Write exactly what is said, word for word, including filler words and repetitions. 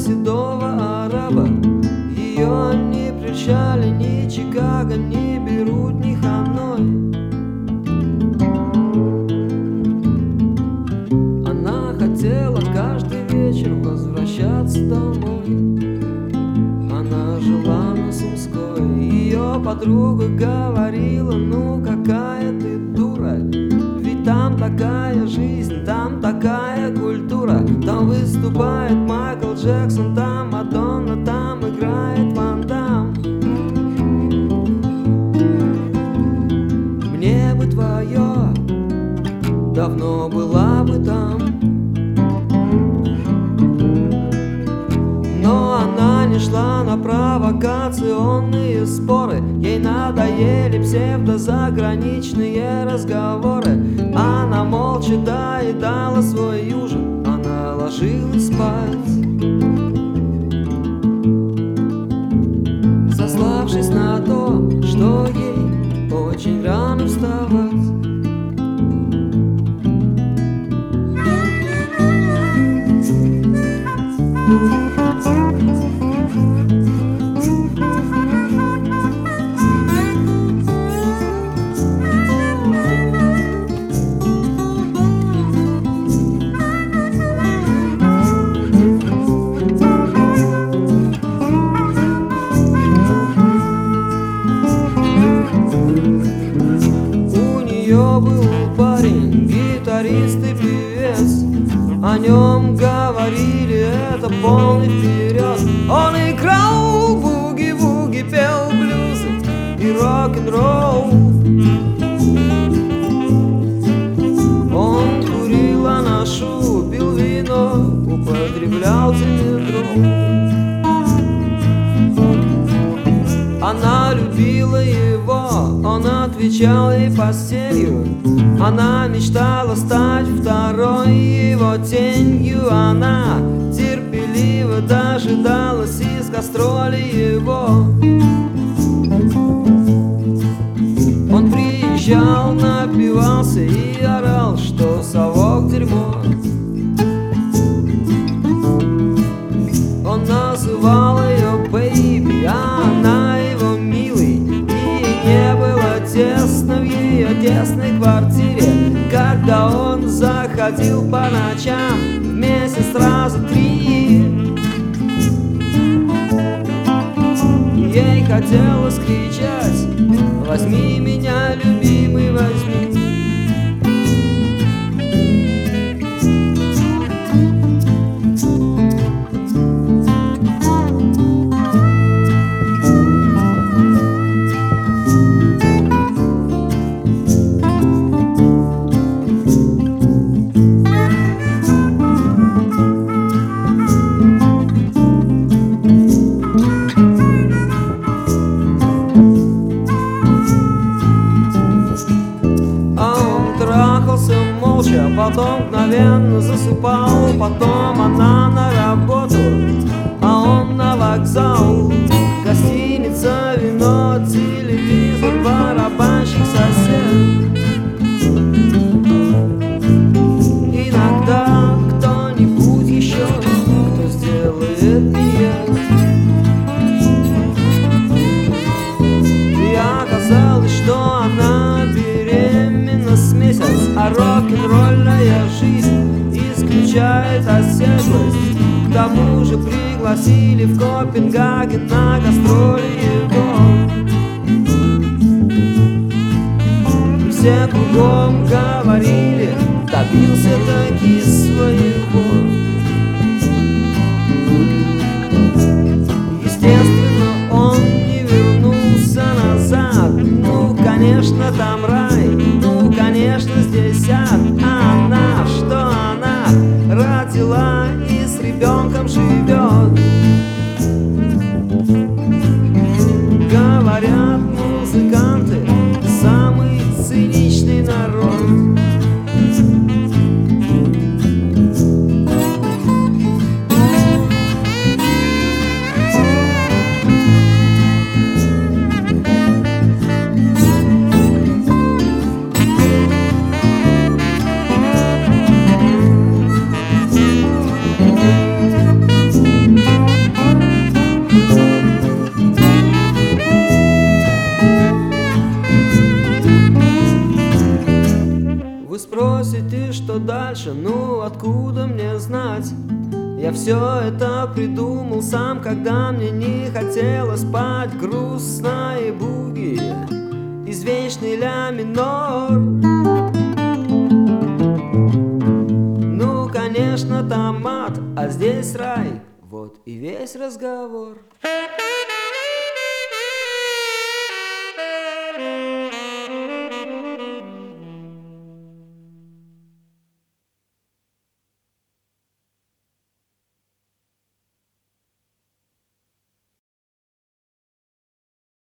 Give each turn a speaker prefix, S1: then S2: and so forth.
S1: седого араба. Ее не прельщали ни Чикаго, ни Бейрут, ни Ханой. Она хотела каждый вечер возвращаться домой. Она жила на Сумской. Ее подруга говорила: ну какая ты дура, ведь там такая жизнь, там такая культура. Там выступает Майкл Джексон, там Мадонна, там играет Ван Дамм. Мне бы твое, давно была бы там. Но она не шла на провокационные споры. Ей надоели псевдозаграничные разговоры. Она молча доедала свой ужин. Она ложилась спать, сославшись на то, что ей очень рано вставать. Был парень, гитарист и певец. О нем говорили, это полный вперед. Он играл буги-вуги, пел блюзы и рок-н-ролл. Он курил анашу, пил вино, употреблял димедрол. Она любила его, он отвечал ей постелью. Она мечтала стать второй его тенью. Она терпеливо дожидалась из гастроли его. Он приезжал, напивался и орал, что совок дерьмо. Он называл ее бэйби, а она его милый. И не было тесно в ее тесной квартире, когда он заходил по ночам вместе сразу три. Ей хотелось кричать: возьми меня, любимый, возьми. Молча, потом мгновенно засыпал. Потом она на работу, а он на вокзал. Гостиница, вино, телевизор, барабанщик, сосед. Иногда кто-нибудь еще, кто сделает меня. И оказалось, что она беременна с месяц. А рок-н-ролльная жизнь исключает оседлость. К тому же пригласили в Копенгаген на гастроли его. И все кругом говорили: добился таки своего. Естественно, он не вернулся назад. Ну, конечно, там рай, ну, конечно, здесь ад. А она, что она родила и с ребенком живет. Говорят, музыканты самый циничный народ. откуда мне знать? Я все это придумал сам, когда мне не хотелось спать. Грустные буги, извечный ля минор. Ну, конечно, там ад, а здесь рай. Вот и весь разговор.